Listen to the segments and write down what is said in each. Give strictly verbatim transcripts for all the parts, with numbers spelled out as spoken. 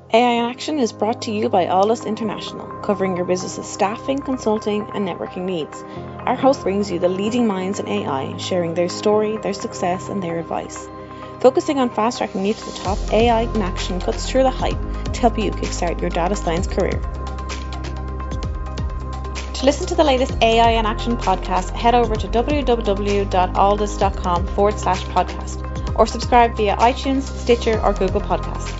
A I in Action is brought to you by Aldus International, covering your business's staffing, consulting, and networking needs. Our host brings you the leading minds in A I, sharing their story, their success, and their advice. Focusing on fast-tracking you to the top, A I in Action cuts through the hype to help you kickstart your data science career. To listen to the latest A I in Action podcast, head over to www.aldus.com forward slash podcast or subscribe via iTunes, Stitcher, or Google Podcasts.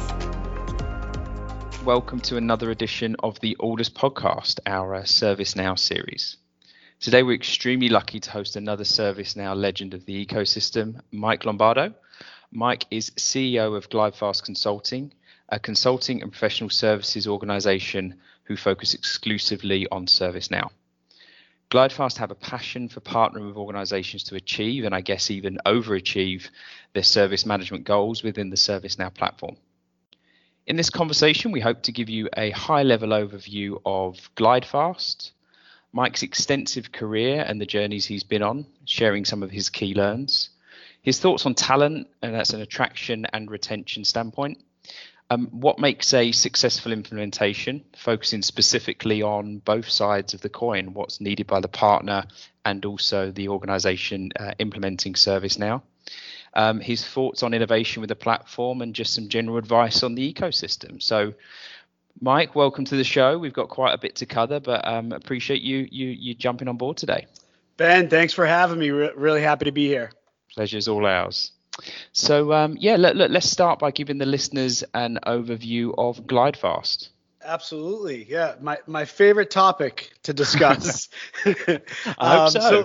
Welcome to another edition of the Aldus podcast, our uh, ServiceNow series. Today we're extremely lucky to host another ServiceNow legend of the ecosystem, Mike Lombardo. Mike is C E O of GlideFast Consulting, a consulting and professional services organization who focus exclusively on ServiceNow. GlideFast have a passion for partnering with organizations to achieve, and I guess even overachieve, their service management goals within the ServiceNow platform. In this conversation, we hope to give you a high-level overview of GlideFast, Mike's extensive career and the journeys he's been on, sharing some of his key learns, his thoughts on talent, and that's an attraction and retention standpoint, um, what makes a successful implementation, focusing specifically on both sides of the coin, what's needed by the partner and also the organization uh, implementing ServiceNow. Um, his thoughts on innovation with the platform, and just some general advice on the ecosystem. So, Mike, welcome to the show. We've got quite a bit to cover, but um, appreciate you you you jumping on board today. Ben, thanks for having me. Re- really happy to be here. Pleasure's all ours. So, um, yeah, let, let, let's start by giving the listeners an overview of GlideFast. Absolutely. Yeah. My, my favorite topic to discuss. I hope um, so. so,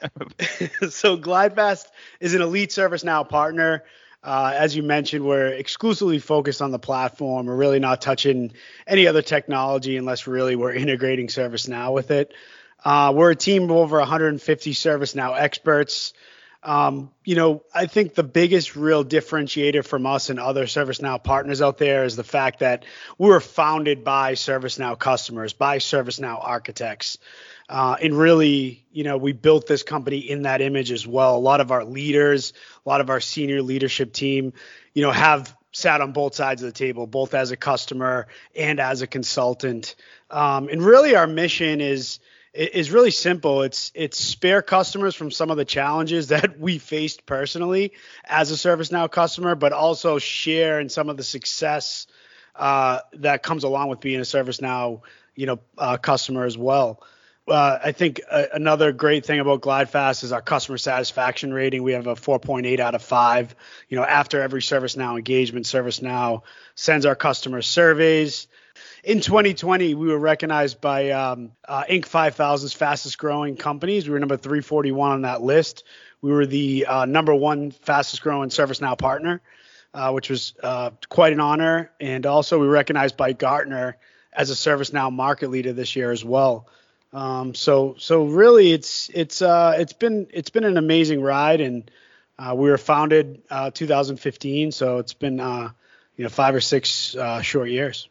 so GlideFast is an elite ServiceNow partner. Uh, as you mentioned, we're exclusively focused on the platform. We're really not touching any other technology unless really we're integrating ServiceNow with it. Uh, we're a team of over one hundred fifty ServiceNow experts. Um, you know, I think the biggest real differentiator from us and other ServiceNow partners out there is the fact that we were founded by ServiceNow customers, by ServiceNow architects. Uh, and really, you know, we built this company in that image as well. A lot of our leaders, a lot of our senior leadership team, you know, have sat on both sides of the table, both as a customer and as a consultant. Um, and really our mission is is really simple. It's it's spare customers from some of the challenges that we faced personally as a ServiceNow customer, but also share in some of the success uh, that comes along with being a ServiceNow, you know, uh, customer as well. Uh, I think uh, another great thing about GlideFast is our customer satisfaction rating. We have a four point eight out of five. You know, after every ServiceNow engagement, ServiceNow sends our customers surveys. In twenty twenty, we were recognized by um, uh, Inc five thousand's fastest growing companies. We were number three forty-one on that list. We were the uh, number one fastest growing ServiceNow partner, uh, which was uh, quite an honor. And also we were recognized by Gartner as a ServiceNow market leader this year as well. Um, so so really it's it's uh, it's been it's been an amazing ride, and uh, we were founded uh, two thousand fifteen. So it's been uh, you know five or six uh, short years.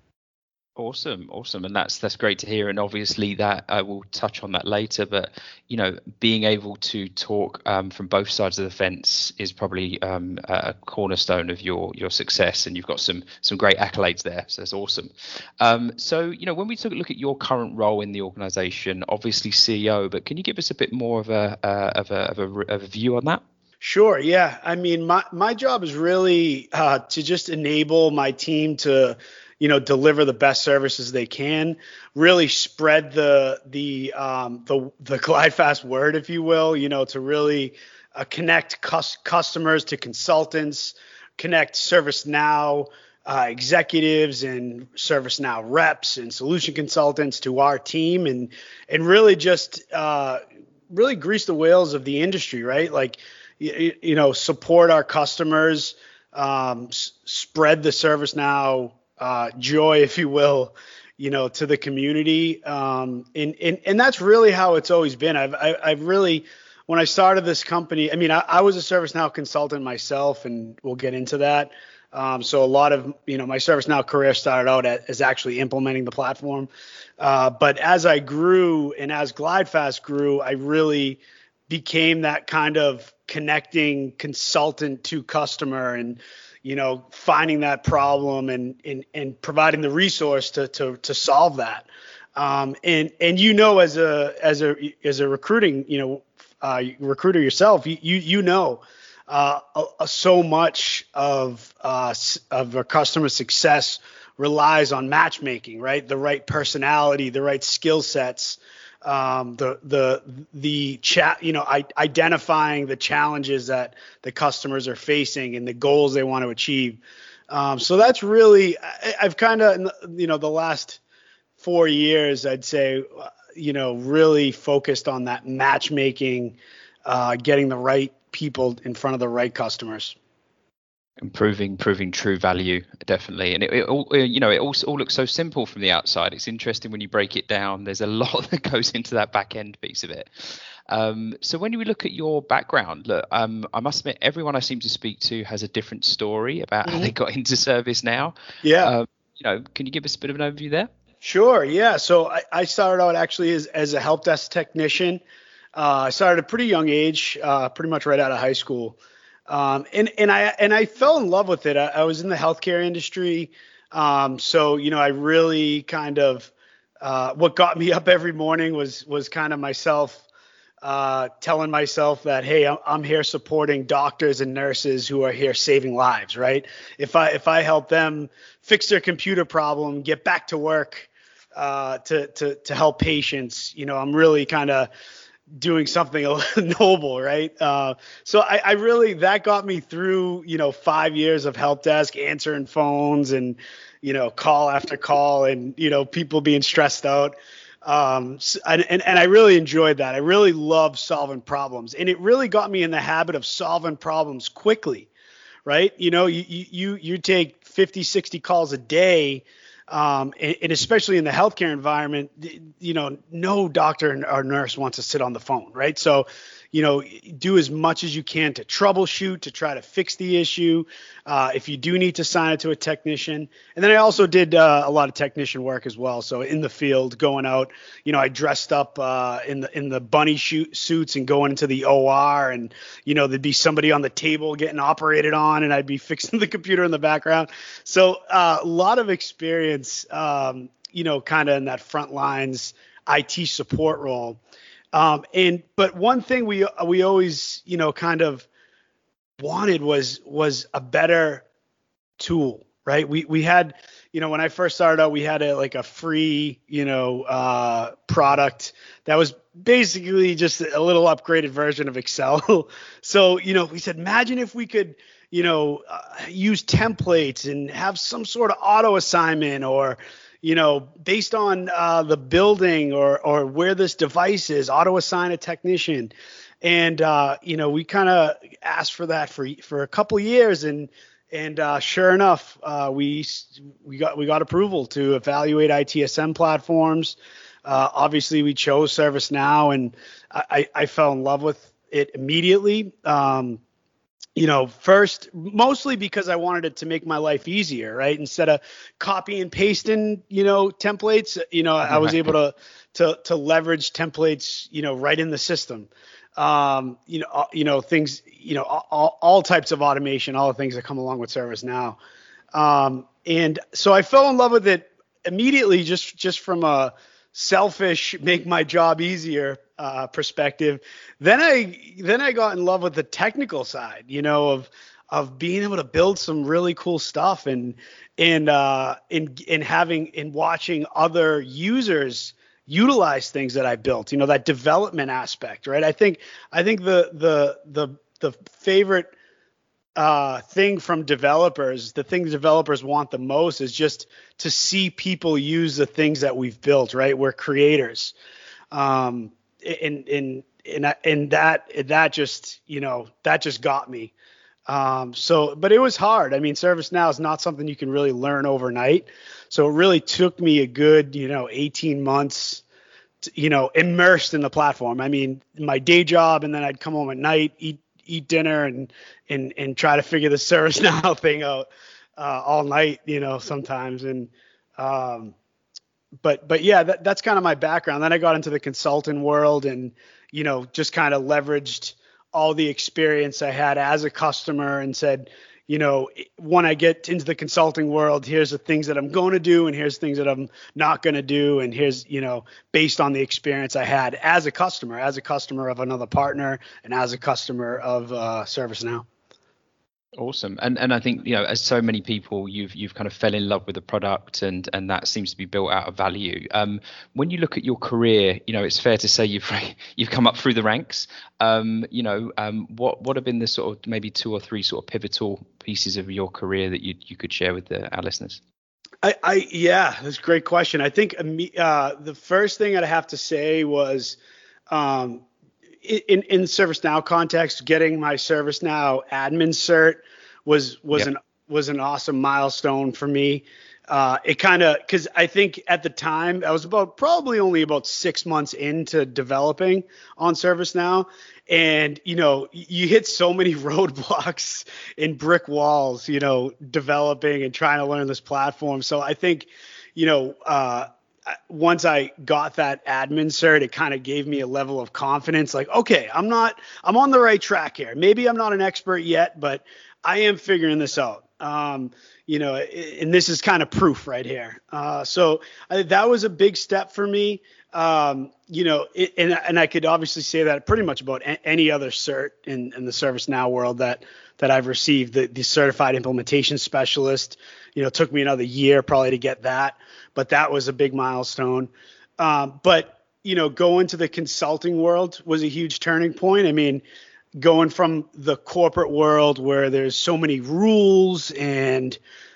Awesome, awesome, and that's that's great to hear. And obviously, that I will touch on that later. But you know, being able to talk um, from both sides of the fence is probably um, a cornerstone of your your success. And you've got some some great accolades there, so that's awesome. Um, so you know, when we took a look at your current role in the organisation, obviously C E O, but can you give us a bit more of a uh, of a of a of a view on that? Sure. Yeah. I mean, my my job is really uh, to just enable my team to, you know, deliver the best services they can, really spread the the um, the the GlideFast word, if you will, you know, to really uh, connect cus- customers to consultants, connect ServiceNow uh, executives and ServiceNow reps and solution consultants to our team, and and really just uh, really grease the wheels of the industry, right? Like, you, you know, support our customers, um, s- spread the ServiceNow Uh, joy, if you will, you know, to the community. Um, and, and, and that's really how it's always been. I've, I, I've really, when I started this company, I mean, I, I was a ServiceNow consultant myself, and we'll get into that. Um, so a lot of, you know, my ServiceNow career started out at, as actually implementing the platform. Uh, but as I grew and as GlideFast grew, I really became that kind of connecting consultant to customer. And, you know, finding that problem and and and providing the resource to to to solve that. Um, and and you know, as a as a as a recruiting, you know, uh, recruiter yourself, you you, you know. Uh, uh, so much of uh, of a customer success relies on matchmaking, right? The right personality, the right skill sets, um, the the the chat, you know, I, identifying the challenges that the customers are facing and the goals they want to achieve. Um, so that's really, I, I've kind of, you know, the last four years, I'd say, you know, really focused on that matchmaking, uh, getting the right people in front of the right customers. Improving, proving true value, definitely. And it, it all, you know, it all, all looks so simple from the outside. It's interesting when you break it down. There's a lot that goes into that back end piece of it. Um, so when we look at your background, look, um, I must admit, everyone I seem to speak to has a different story about mm-hmm. how they got into ServiceNow. Yeah. Um, you know, can you give us a bit of an overview there? Sure. Yeah. So I, I started out actually as, as a help desk technician. Uh, I started at a pretty young age, uh, pretty much right out of high school. Um, and, and I, and I fell in love with it. I, I was in the healthcare industry. Um, so, you know, I really kind of, uh, what got me up every morning was, was kind of myself, uh, telling myself that, hey, I'm, I'm here supporting doctors and nurses who are here saving lives, right? If I, if I help them fix their computer problem, get back to work, uh, to, to, to help patients, you know, I'm really kind of doing something noble, right? Uh, so I, I really, that got me through, you know, five years of help desk, answering phones and, you know, call after call and, you know, people being stressed out. Um, and, and, and I really enjoyed that. I really love solving problems, and it really got me in the habit of solving problems quickly, right? You know, you, you, you take fifty, sixty calls a day. Um, and, and especially in the healthcare environment, you know, no doctor or nurse wants to sit on the phone, right? So, you know, do as much as you can to troubleshoot, to try to fix the issue. Uh, if you do need to sign it to a technician. And then I also did uh, a lot of technician work as well. So in the field, going out, you know, I dressed up uh, in the in the bunny shoot suits and going into the O R, and, you know, there'd be somebody on the table getting operated on, and I'd be fixing the computer in the background. So uh, a lot of experience, um, you know, kind of in that front lines I T support role. Um, and, but one thing we, we always, you know, kind of wanted was, was a better tool, right? We, we had, you know, when I first started out, we had a, like a free, you know, uh, product that was basically just a little upgraded version of Excel. So, you know, we said, imagine if we could, you know, uh, use templates and have some sort of auto assignment, or, you know, based on uh, the building or or where this device is, auto assign a technician. And, uh, you know, we kind of asked for that for for a couple of years. And and uh, sure enough, uh, we we got we got approval to evaluate I T S M platforms. Uh, obviously, we chose ServiceNow, and I, I fell in love with it immediately. Um, You know, first, mostly because I wanted it to make my life easier, right? Instead of copy and pasting, you know, templates, you know, I was able to to to leverage templates, you know, right in the system. Um, you know, uh, you know, things, you know, all, all types of automation, all the things that come along with ServiceNow. Um, and so I fell in love with it immediately, just just from a selfish, make my job easier uh, perspective. Then I then I got in love with the technical side, you know, of of being able to build some really cool stuff, and and uh, in in having in watching other users utilize things that I built, you know, that development aspect, right? I think I think the the the the favorite uh, thing from developers, the thing developers want the most is just to see people use the things that we've built, right? We're creators. Um, and, and, and, and that, that just, you know, that just got me. Um, so, but it was hard. I mean, ServiceNow is not something you can really learn overnight. So it really took me a good, you know, eighteen months, to, you know, immersed in the platform. I mean, my day job, and then I'd come home at night, eat, eat dinner and, and, and try to figure the ServiceNow thing out, uh, all night, you know, sometimes. And, um, but, but yeah, that, that's kind of my background. Then I got into the consulting world, and, you know, just kind of leveraged all the experience I had as a customer and said, you know, when I get into the consulting world, here's the things that I'm going to do, and here's things that I'm not going to do, and here's, you know, based on the experience I had as a customer, as a customer of another partner, and as a customer of uh, ServiceNow. Awesome. And and I think, you know, as so many people, you've you've kind of fell in love with the product, and and that seems to be built out of value. Um, when you look at your career, you know, it's fair to say you've you've come up through the ranks. Um, you know, um, what what have been the sort of maybe two or three sort of pivotal pieces of your career that you you could share with the, our listeners? I, I yeah, that's a great question. I think uh, the first thing I'd have to say was, um, in in ServiceNow context, getting my ServiceNow admin cert was was yep. an was an awesome milestone for me. Uh, it kind of, because I think at the time I was about probably only about six months into developing on ServiceNow, and you know, you hit so many roadblocks and brick walls, you know, developing and trying to learn this platform. So I think, you know, uh, once I got that admin cert, it kind of gave me a level of confidence, like, okay, I'm not, I'm on the right track here. Maybe I'm not an expert yet, but I am figuring this out. Um, you know, and this is kind of proof right here. Uh, so I, that was a big step for me. Um, you know, it, and, and I could obviously say that pretty much about a, any other cert in, in the ServiceNow world that, that I've received. The, the certified implementation specialist, you know, it took me another year probably to get that, but that was a big milestone. Um, but, you know, going to the consulting world was a huge turning point. I mean, going from the corporate world where there's so many rules and,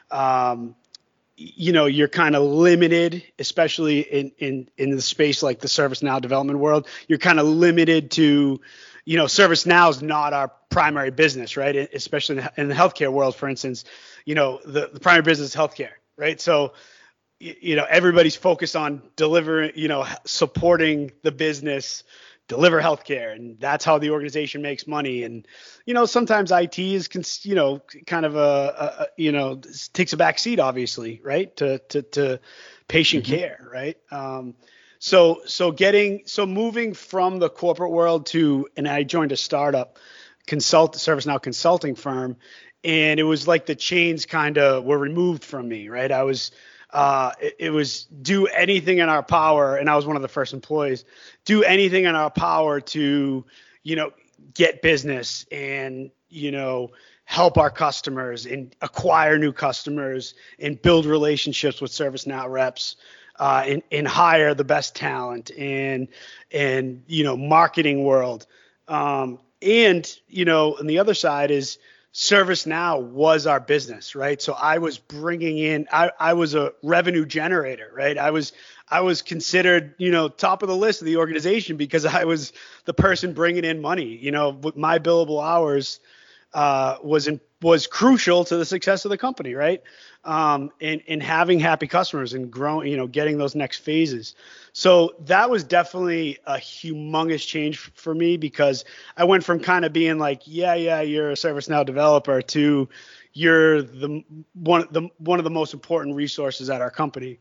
um, you know, you're kind of limited, especially in, in, in the space like the ServiceNow development world, you're kind of limited to, you know, ServiceNow is not our primary business, right? Especially in the, in the healthcare world, for instance, you know, the, the primary business is healthcare, right? So, you know, everybody's focused on delivering, you know, supporting the business, deliver healthcare, and that's how the organization makes money. And, you know, sometimes I T is, you know, kind of a, a you know, takes a back seat, obviously, right, to to, to patient mm-hmm. care, right? Um, so so getting so moving from the corporate world to, and I joined a startup consult ServiceNow consulting firm, and it was like the chains kind of were removed from me, right? I was Uh, it, it was do anything in our power, and I was one of the first employees, do anything in our power to, you know, get business and, you know, help our customers and acquire new customers and build relationships with ServiceNow reps, uh, and, and hire the best talent and, and, you know, marketing world. Um, and, you know, and the other side is, ServiceNow was our business, right? So I was bringing in, I, I was a revenue generator, right? I was, I was considered, you know, top of the list of the organization because I was the person bringing in money. You know, my billable hours uh, was in, was crucial to the success of the company, right? Um, and, and having happy customers and growing, you know, getting those next phases. So that was definitely a humongous change for me because I went from kind of being like, yeah, yeah, you're a ServiceNow developer to you're the one, the one of the most important resources at our company.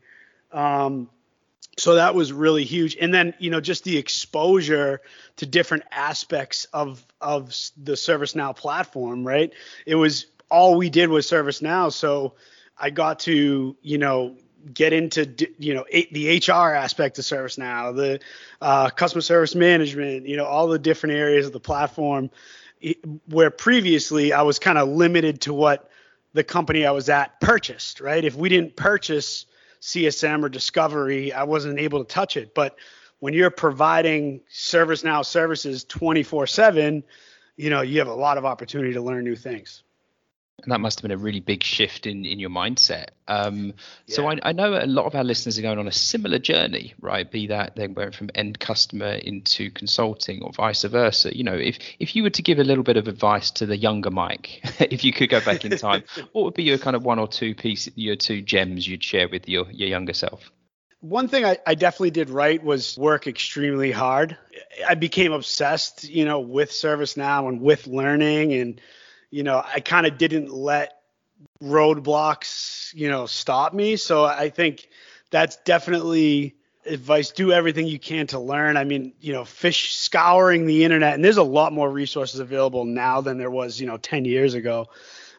Um, so that was really huge. And then, you know, just the exposure to different aspects of, of the ServiceNow platform, right? It was all we did was ServiceNow. So I got to, you know, get into, you know, the H R aspect of ServiceNow, the uh, customer service management, you know, all the different areas of the platform where previously I was kind of limited to what the company I was at purchased, right? If we didn't purchase C S M or Discovery, I wasn't able to touch it. But when you're providing ServiceNow services twenty-four seven, you know, you have a lot of opportunity to learn new things. And that must have been a really big shift in, in your mindset. Um, yeah. So I, I know a lot of our listeners are going on a similar journey, right? Be that they went from end customer into consulting or vice versa. You know, if if you were to give a little bit of advice to the younger Mike, if you could go back in time, what would be your kind of one or two piece, your two gems you'd share with your, your younger self? One thing I, I definitely did right was work extremely hard. I became obsessed, you know, with ServiceNow and with learning, and you know, I kind of didn't let roadblocks, you know, stop me. So I think that's definitely advice. Do everything you can to learn. I mean, you know, fish scouring the internet, and there's a lot more resources available now than there was, you know, ten years ago.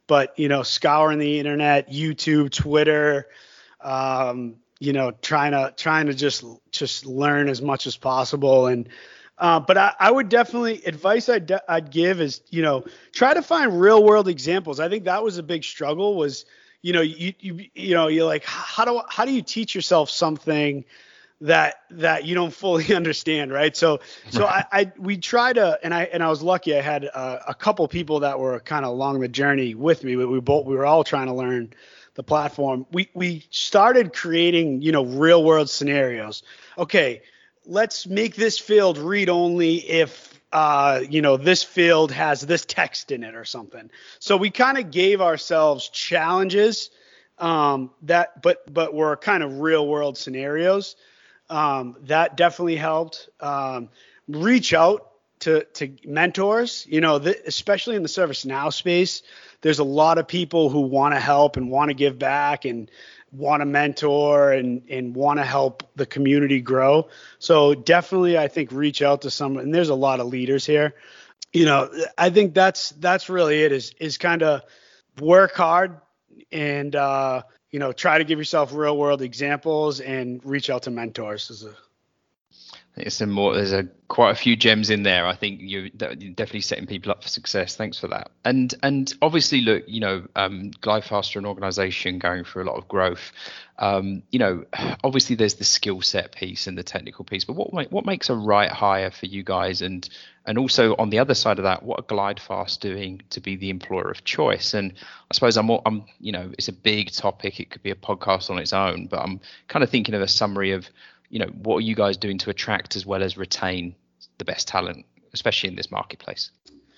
but, you know, scouring the internet, YouTube, Twitter, um, you know, trying to trying to just just learn as much as possible. And uh, but I, I would definitely advice I'd, I'd give is, you know, try to find real world examples. I think that was a big struggle was, you know, you you you know, you're like, how do how do you teach yourself something that that you don't fully understand, right? So so I, I we try to, and I and I was lucky. I had a, a couple people that were kind of along the journey with me. We, we both we were all trying to learn the platform. We we started creating, you know, real world scenarios. Okay, let's make this field read only if uh, you know, this field has this text in it or something. So we kind of gave ourselves challenges um, that, but but were kind of real world scenarios. Um, that definitely helped. Um, reach out to to mentors, you know, th- especially in the ServiceNow space. There's a lot of people who want to help and want to give back and want to mentor and and want to help the community grow. So definitely, I think reach out to someone. And there's a lot of leaders here. You know, I think that's that's really it. Is is kind of work hard and uh, you know, try to give yourself real world examples and reach out to mentors. Is a There's some more. There's a quite a few gems in there. I think you're definitely setting people up for success. Thanks for that. And and obviously, look, you know, um, GlideFast are an organisation going through a lot of growth. Um, you know, obviously there's the skill set piece and the technical piece. But what what makes a right hire for you guys? And and also on the other side of that, what are GlideFast doing to be the employer of choice? And I suppose I'm I'm you know, it's a big topic. It could be a podcast on its own. But I'm kind of thinking of a summary of, you know, what are you guys doing to attract as well as retain the best talent, especially in this marketplace?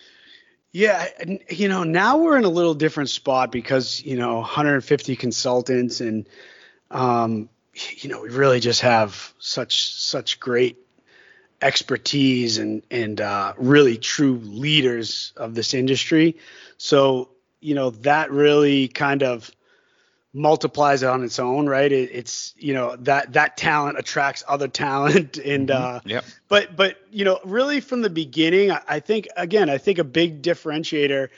Yeah, you know, now we're in a little different spot because, you know, one hundred fifty consultants and, um, you know, we really just have such such great expertise and and uh, really true leaders of this industry. So, you know, that really kind of multiplies it on its own, right? It, it's, you know, that that talent attracts other talent, and mm-hmm. uh yeah. but but you know, really from the beginning, I, I think again, I think a big differentiator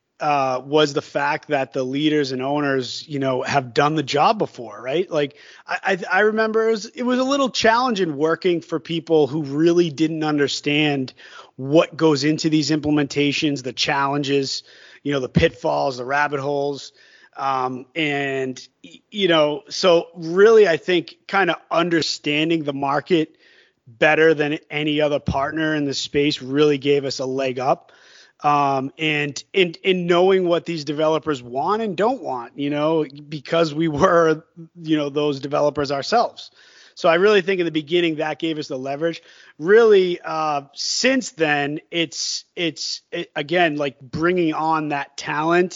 uh was the fact that the leaders and owners, you know, have done the job before, right? Like I I, I remember it was it was a little challenging working for people who really didn't understand what goes into these implementations, the challenges, you know, the pitfalls, the rabbit holes. Um, and, you know, so really, I think kind of understanding the market better than any other partner in the space really gave us a leg up. Um, and in, in knowing what these developers want and don't want, you know, because we were, you know, those developers ourselves. So I really think in the beginning that gave us the leverage. Really, uh, since then, it's, it's it, again, like bringing on that talent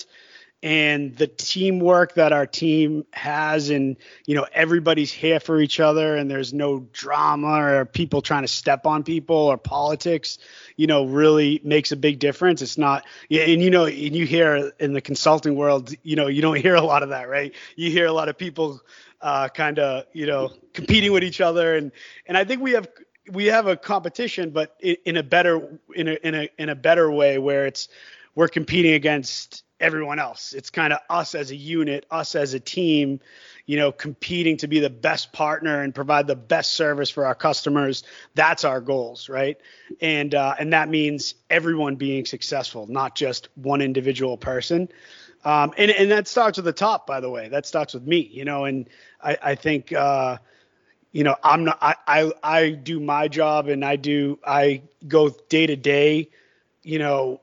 and the teamwork that our team has, and, you know, everybody's here for each other and there's no drama or people trying to step on people or politics, you know, really makes a big difference. It's not, yeah. And, you know, and you hear in the consulting world, you know, you don't hear a lot of that, right? You hear a lot of people uh, kind of, you know, competing with each other. And, and I think we have, we have a competition, but in, in a better, in a, in a, in a better way where it's, we're competing against everyone else. It's kind of us as a unit, us as a team, you know, competing to be the best partner and provide the best service for our customers. That's our goals, right? And uh, and that means everyone being successful, not just one individual person. Um, and and that starts at the top, by the way. That starts with me, you know. And I I think uh, you know, I'm not. I I I do my job, and I do I go day to day, you know,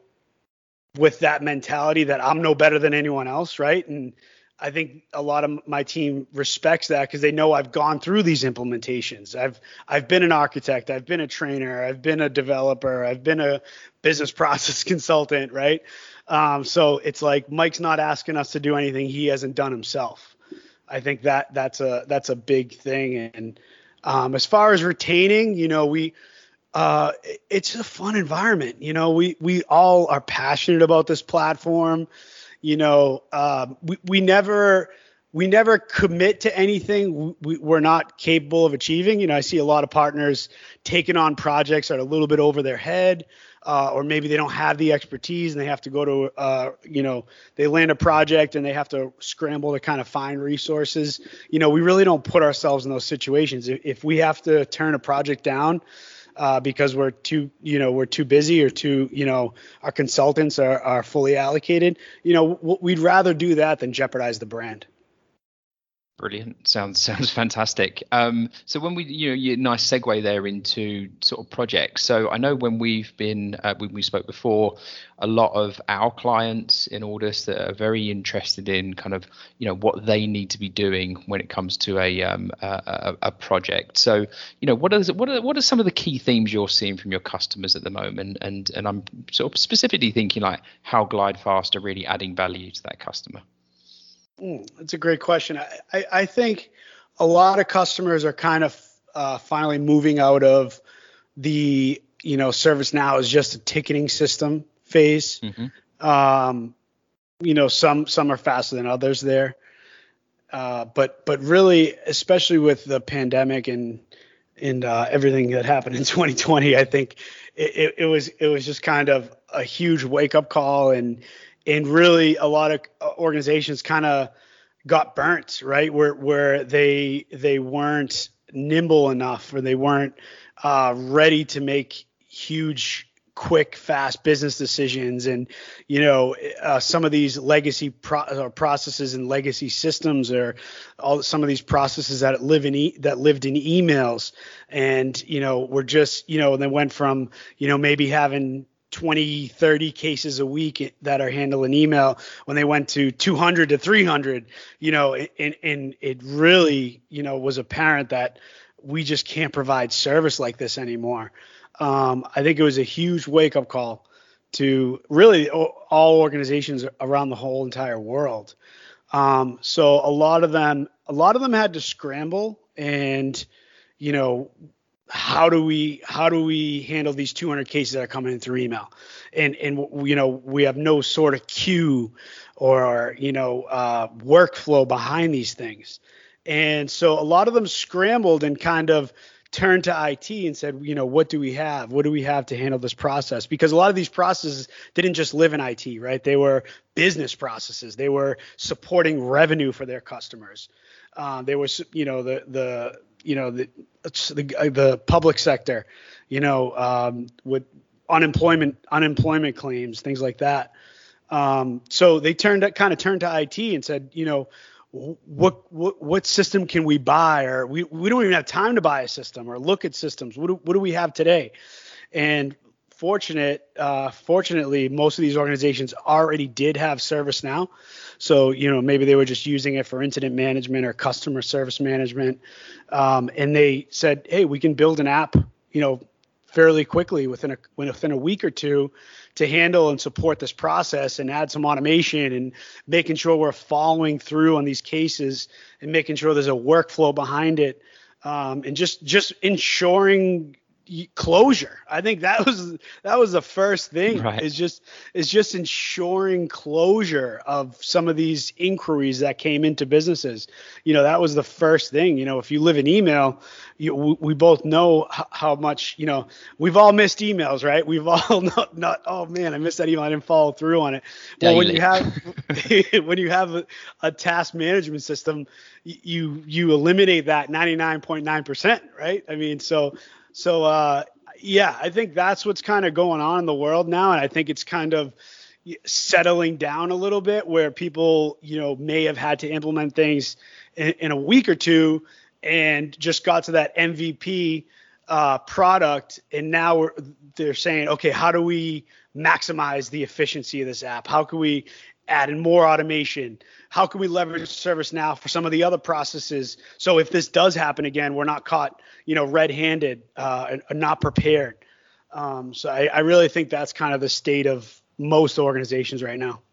with that mentality that I'm no better than anyone else, right? And I think a lot of my team respects that because they know I've gone through these implementations. I've I've been an architect, I've been a trainer, I've been a developer, I've been a business process consultant, right? Um, so it's like Mike's not asking us to do anything he hasn't done himself. I think that that's a that's a big thing. And um, as far as retaining, you know, we. Uh, it's a fun environment. You know, we, we all are passionate about this platform. You know, um, we, we never, we never commit to anything we, we're not capable of achieving. You know, I see a lot of partners taking on projects that are a little bit over their head, uh, or maybe they don't have the expertise and they have to go to, uh, you know, they land a project and they have to scramble to kind of find resources. You know, we really don't put ourselves in those situations. If, if we have to turn a project down, Uh, because we're too, you know, we're too busy or too, you know, our consultants are, are fully allocated, you know, w- we'd rather do that than jeopardize the brand. Brilliant. Sounds sounds fantastic. Um, so when we, you know, you nice segue there into sort of projects. So I know when we've been, uh, when we spoke before, a lot of our clients in Aldus that are very interested in kind of, you know, what they need to be doing when it comes to a um, a, a project. So, you know, what is what are what are some of the key themes you're seeing from your customers at the moment? And and I'm sort of specifically thinking like how GlideFast are really adding value to that customer. Mm, that's a great question. I, I, I think a lot of customers are kind of uh, finally moving out of the, you know, ServiceNow is just a ticketing system phase. Mm-hmm. Um, you know, some some are faster than others there. Uh, but but really, especially with the pandemic and and uh, everything that happened in twenty twenty, I think it, it, it was it was just kind of a huge wake up call, and and really a lot of organizations kind of got burnt, right? Where where they they weren't nimble enough, or they weren't uh, ready to make huge, quick, fast business decisions. And, you know, uh, some of these legacy pro- processes and legacy systems are all some of these processes that live in e- that lived in emails. And, you know, were just, you know, they went from, you know, maybe having twenty, thirty cases a week that are handled in email when they went to two hundred to three hundred, you know, and, and it really, you know, was apparent that we just can't provide service like this anymore. Um, I think it was a huge wake up call to really all organizations around the whole entire world. Um, so a lot of them, a lot of them had to scramble and, you know, how do we how do we handle these two hundred cases that are coming in through email, and and you know we have no sort of queue or you know uh, workflow behind these things, and so a lot of them scrambled and kind of turned to I T and said, you know, what do we have? What do we have to handle this process? Because a lot of these processes didn't just live in I T, right? They were business processes. They were supporting revenue for their customers. Uh, they were, you know, the the you know the the, the public sector, you know, um, with unemployment unemployment claims, things like that. Um, so they turned kind of turned to I T and said, you know, what what what system can we buy? Or we we don't even have time to buy a system or look at systems. What do, what do we have today? And fortunate, uh, fortunately, most of these organizations already did have ServiceNow. So, you know, maybe they were just using it for incident management or customer service management. Um, and they said, hey, we can build an app, you know, fairly quickly within a within a week or two to handle and support this process and add some automation and making sure we're following through on these cases and making sure there's a workflow behind it, um, and just just ensuring closure. I think that was that was the first thing. Right. is just is just ensuring closure of some of these inquiries that came into businesses. You know, that was the first thing. You know, if you live in email, you, we, we both know h- how much, you know, we've all missed emails, right? We've all not, not oh man, I missed that email, I didn't follow through on it. Well, when you have when you have a, a task management system, you you eliminate that ninety-nine point nine percent, right? I mean, so So, uh, yeah, I think that's what's kind of going on in the world now. And I think it's kind of settling down a little bit where people, you know, may have had to implement things in, in a week or two and just got to that M V P uh, product. And now we're, they're saying, okay, how do we maximize the efficiency of this app? How can we add in more automation? How can we leverage ServiceNow for some of the other processes? So if this does happen again, we're not caught, you know, red-handed, uh, and not prepared. Um, so I, I really think that's kind of the state of most organizations right now.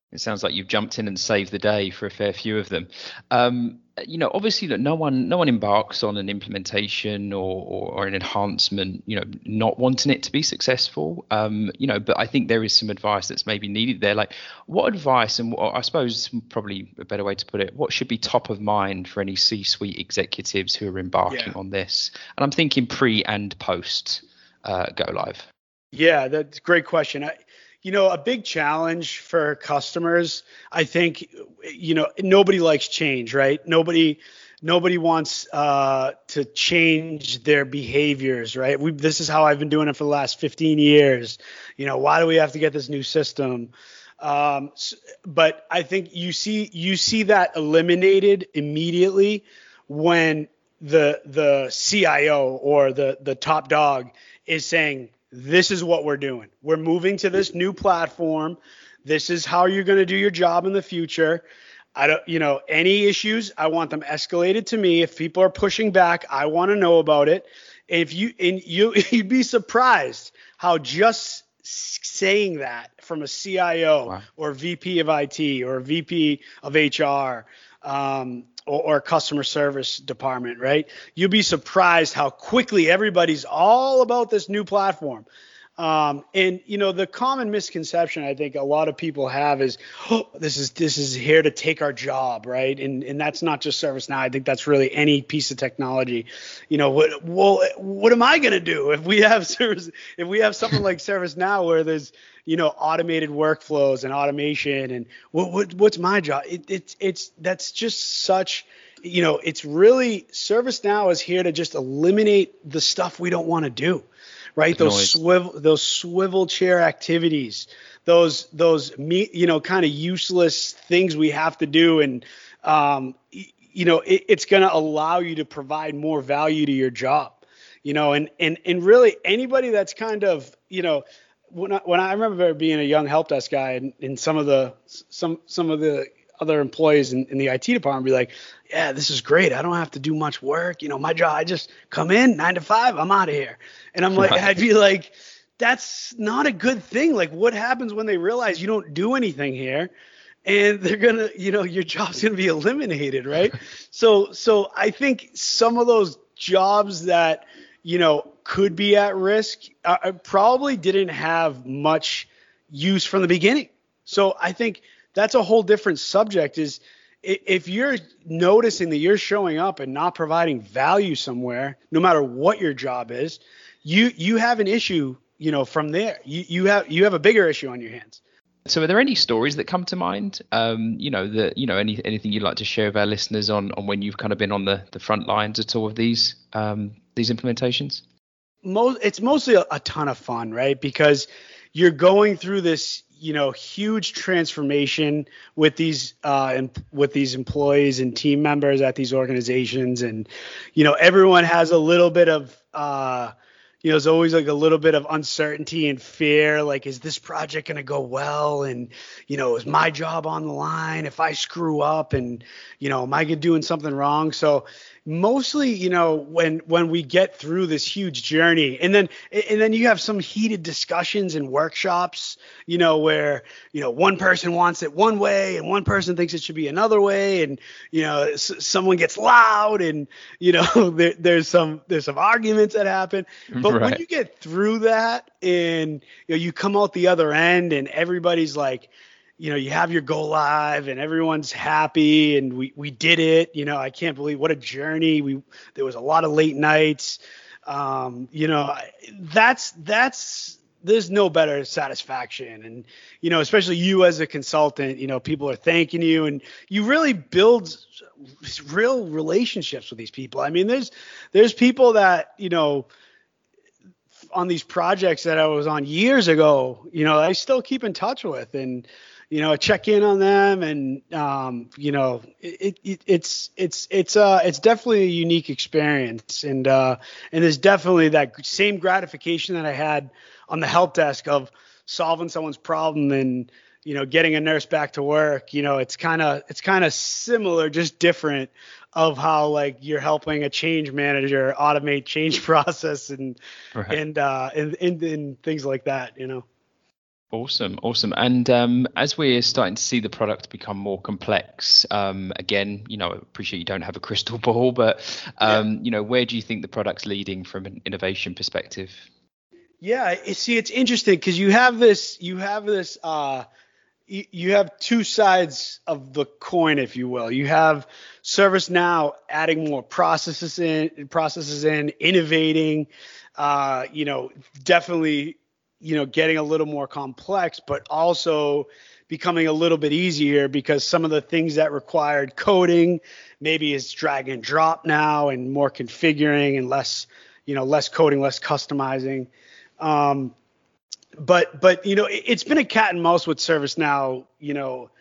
It sounds like you've jumped in and saved the day for a fair few of them. Um, you know, obviously, that no one no one embarks on an implementation or, or, or an enhancement, you know, not wanting it to be successful. Um, you know, but I think there is some advice that's maybe needed there. Like, what advice, and what, I suppose probably a better way to put it, what should be top of mind for any C-suite executives who are embarking Yeah. on this? And I'm thinking pre and post uh, go live. Yeah, that's a great question. I, you know, a big challenge for customers, I think, you know, nobody likes change, right? Nobody, nobody wants uh, to change their behaviors, right? We, this is how I've been doing it for the last fifteen years. You know, why do we have to get this new system? Um, but I think you see, you see that eliminated immediately when the the C I O or the the top dog is saying, this is what we're doing. We're moving to this new platform. This is how you're going to do your job in the future. I don't, you know, any issues, I want them escalated to me. If people are pushing back, I want to know about it. If you, and you, you'd be surprised how just saying that from a C I O wow. or V P of I T or V P of H R, um, or, or customer service department, right? You'll be surprised how quickly everybody's all about this new platform. Um, and you know, the common misconception I think a lot of people have is, oh, this is this is here to take our job, right? And and that's not just ServiceNow. I think that's really any piece of technology. You know, what well, what am I going to do if we have service if we have something like ServiceNow where there's, you know, automated workflows and automation, and what, what what's my job? It, it's it's that's just such, you know, it's really ServiceNow is here to just eliminate the stuff we don't want to do. Right, those noise. swivel, those swivel chair activities, those those me, you know, kind of useless things we have to do, and um, you know, it, it's going to allow you to provide more value to your job, you know, and and and really anybody that's kind of, you know, when I, when I remember being a young help desk guy, and, and some of the some some of the other employees in, in the I T department be like, yeah, this is great. I don't have to do much work. You know, my job, I just come in nine to five, I'm out of here. And I'm like, right. I'd be like, that's not a good thing. Like, what happens when they realize you don't do anything here, and they're going to, you know, your job's going to be eliminated. Right. so, so I think some of those jobs that, you know, could be at risk uh, probably didn't have much use from the beginning. So I think that's a whole different subject. Is if you're noticing that you're showing up and not providing value somewhere, no matter what your job is, you you have an issue, you know, from there. You you have you have a bigger issue on your hands. So are there any stories that come to mind? Um, you know, that you know, any anything you'd like to share with our listeners on on when you've kind of been on the, the front lines at all of these um, these implementations? Most it's mostly a, a ton of fun, right? Because you're going through this, you know, huge transformation with these uh, em- with these employees and team members at these organizations, and you know, everyone has a little bit of uh, you know, there's always like a little bit of uncertainty and fear. Like, is this project going to go well? And you know, is my job on the line if I screw up? And you know, am I doing something wrong? So mostly, you know, when when we get through this huge journey, and then and then you have some heated discussions and workshops, you know, where you know one person wants it one way and one person thinks it should be another way, and you know, s- someone gets loud, and you know, there, there's some there's some arguments that happen. But right. when you get through that, and you know, you come out the other end, and everybody's like, you know, you have your go live and everyone's happy, and we, we did it. You know, I can't believe what a journey. We, there was a lot of late nights. Um, you know, that's, that's, there's no better satisfaction. And, you know, especially you as a consultant, you know, people are thanking you, and you really build real relationships with these people. I mean, there's, there's people that, you know, on these projects that I was on years ago, you know, I still keep in touch with, and, you know, check in on them, and, um, you know, it, it, it's, it's, it's, uh, it's definitely a unique experience. And, uh, and there's definitely that same gratification that I had on the help desk of solving someone's problem and, you know, getting a nurse back to work. You know, it's kind of, it's kind of similar, just different, of how like you're helping a change manager automate change process and, right. and, uh, and, and, and things like that, you know. Awesome, awesome. And um, as we're starting to see the product become more complex, um, again, you know, I appreciate you don't have a crystal ball, but um, yeah. you know, where do you think the product's leading from an innovation perspective? Yeah, you see, it's interesting because you have this, you have this, uh, you, you have two sides of the coin, if you will. You have ServiceNow adding more processes in, processes in, innovating, uh, you know, definitely. you know, getting a little more complex, but also becoming a little bit easier because some of the things that required coding maybe is drag and drop now and more configuring and less, you know, less coding, less customizing. Um, but, but, you know, it, it's been a cat and mouse with ServiceNow, you know,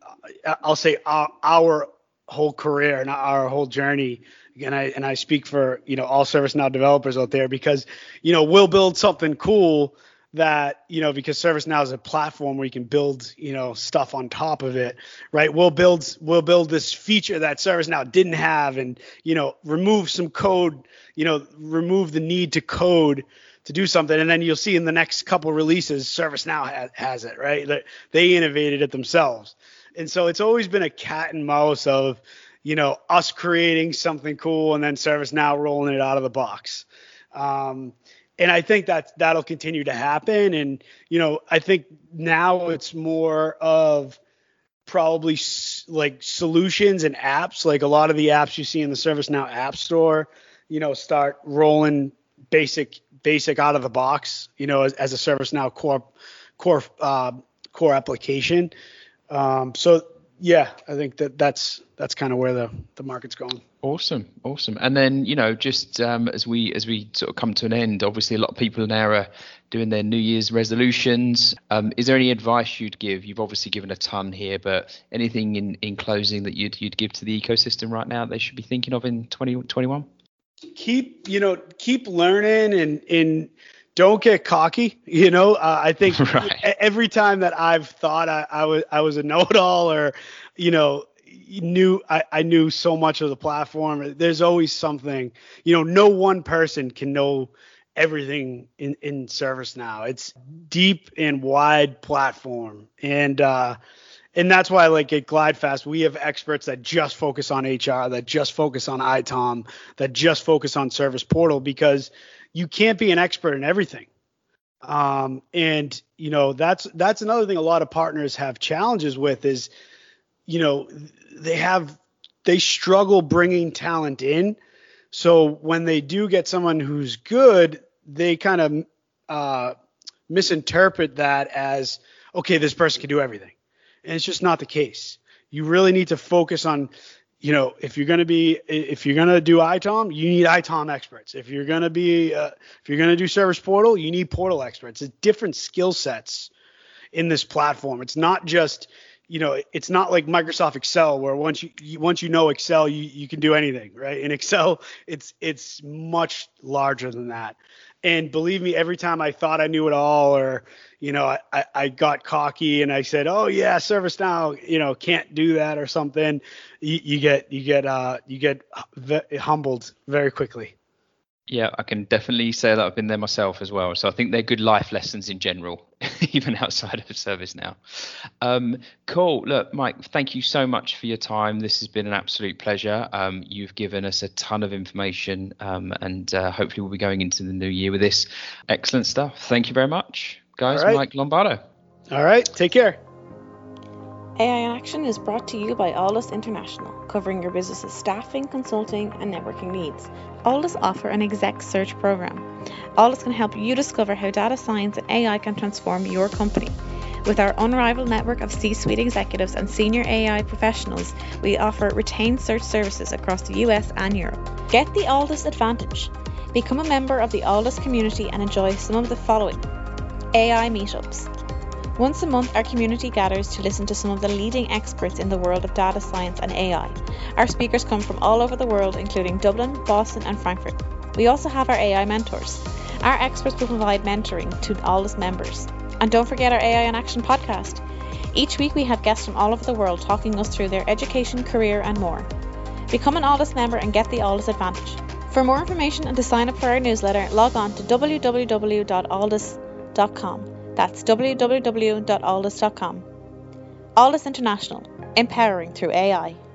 I'll say our, our whole career and our whole journey. And I, and I speak for, you know, all ServiceNow developers out there because, you know, we'll build something cool that, you know, because ServiceNow is a platform where you can build, you know, stuff on top of it, right? We'll build, we'll build this feature that ServiceNow didn't have and, you know, remove some code, you know, remove the need to code to do something. And then you'll see in the next couple releases, ServiceNow ha- has it, right? They, they innovated it themselves. And so it's always been a cat and mouse of, you know, us creating something cool and then ServiceNow rolling it out of the box. Um, And I think that that'll continue to happen. And, you know, I think now it's more of probably s- like solutions and apps, like a lot of the apps you see in the ServiceNow App Store, you know, start rolling basic, basic out of the box, you know, as, as a ServiceNow core, core, uh, core application. Um, so, yeah, I think that that's that's kind of where the, the market's going. Awesome, awesome. And then, you know, just um, as we as we sort of come to an end, obviously a lot of people now are doing their New Year's resolutions. Um, is there any advice you'd give? You've obviously given a ton here, but anything in, in closing that you'd you'd give to the ecosystem right now they should be thinking of in twenty twenty-one? Keep, you know, keep learning and and don't get cocky. You know, uh, I think right. every time that I've thought I, I was I was a know-it-all or, you know, knew I, I knew so much of the platform. There's always something, you know, no one person can know everything in, in ServiceNow. It's deep and wide platform. And, uh, and that's why, like at GlideFast, we have experts that just focus on H R, that just focus on I TOM, that just focus on Service Portal, because you can't be an expert in everything. Um, and, you know, that's, that's another thing a lot of partners have challenges with is, you know, they have, they struggle bringing talent in. So when they do get someone who's good, they kind of uh, misinterpret that as, okay, this person can do everything. And it's just not the case. You really need to focus on, you know, if you're going to be, if you're going to do I TOM, you need I TOM experts. If you're going to be, uh, if you're going to do Service Portal, you need Portal experts. It's different skill sets in this platform. It's not just, you know, it's not like Microsoft Excel where once you, you once you know Excel, you, you can do anything, right? In Excel, it's it's much larger than that. And believe me, every time I thought I knew it all, or, you know, I, I got cocky and I said, oh yeah, ServiceNow, you know, can't do that or something, you, you get you get uh you get humbled very quickly. Yeah, I can definitely say that I've been there myself as well. So I think they're good life lessons in general, even outside of ServiceNow. Um, cool. Look, Mike, thank you so much for your time. This has been an absolute pleasure. Um, you've given us a ton of information, um, and uh, hopefully we'll be going into the new year with this. Excellent stuff. Thank you very much, guys. Right. Mike Lombardo. All right. Take care. A I in Action is brought to you by Alldus International, covering your business's staffing, consulting, and networking needs. Alldus offer an exec search program. Alldus can help you discover how data science and A I can transform your company. With our unrivaled network of C-suite executives and senior A I professionals, we offer retained search services across the U S and Europe. Get the Alldus advantage. Become a member of the Alldus community and enjoy some of the following: A I meetups. Once a month, our community gathers to listen to some of the leading experts in the world of data science and A I. Our speakers come from all over the world, including Dublin, Boston, and Frankfurt. We also have our A I mentors. Our experts will provide mentoring to Alldus members. And don't forget our A I in Action podcast. Each week, we have guests from all over the world talking us through their education, career, and more. Become an Alldus member and get the Alldus advantage. For more information and to sign up for our newsletter, log on to w w w dot alldus dot com. That's w w w dot aldus dot com. Aldus International, empowering through A I.